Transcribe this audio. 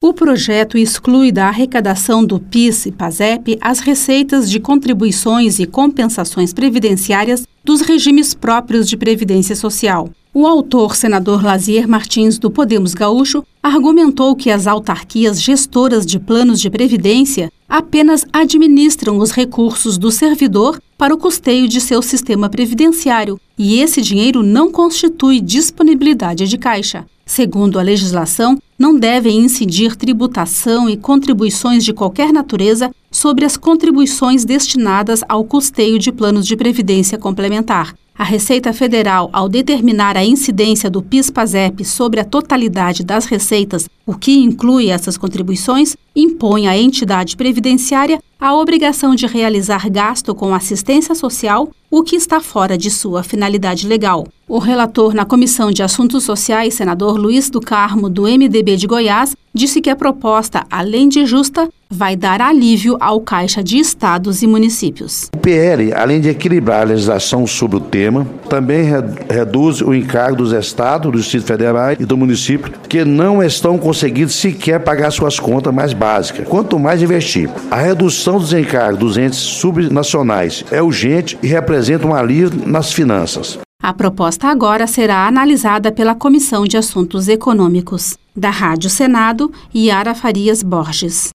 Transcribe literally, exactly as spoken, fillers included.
O projeto exclui da arrecadação do PIS e PASEP as receitas de contribuições e compensações previdenciárias dos regimes próprios de previdência social. O autor, senador Lazier Martins, do Podemos Gaúcho, argumentou que as autarquias gestoras de planos de previdência apenas administram os recursos do servidor para o custeio de seu sistema previdenciário e esse dinheiro não constitui disponibilidade de caixa. Segundo a legislação, não devem incidir tributação e contribuições de qualquer natureza sobre as contribuições destinadas ao custeio de planos de previdência complementar. A Receita Federal, ao determinar a incidência do PIS/PASEP sobre a totalidade das receitas, o que inclui essas contribuições, impõe à entidade previdenciária a obrigação de realizar gasto com assistência social, o que está fora de sua finalidade legal. O relator na Comissão de Assuntos Sociais, senador Luiz do Carmo, do M D B de Goiás, disse que a proposta, além de justa, vai dar alívio ao caixa de estados e municípios. O P L, além de equilibrar a legislação sobre o tema, também reduz o encargo dos estados, do Distrito Federal e do município, que não estão conseguindo sequer pagar suas contas mais básicas. Quanto mais investir. A redução dos encargos dos entes subnacionais é urgente e representa um alívio nas finanças. A proposta agora será analisada pela Comissão de Assuntos Econômicos. Da Rádio Senado, Yara Farias Borges.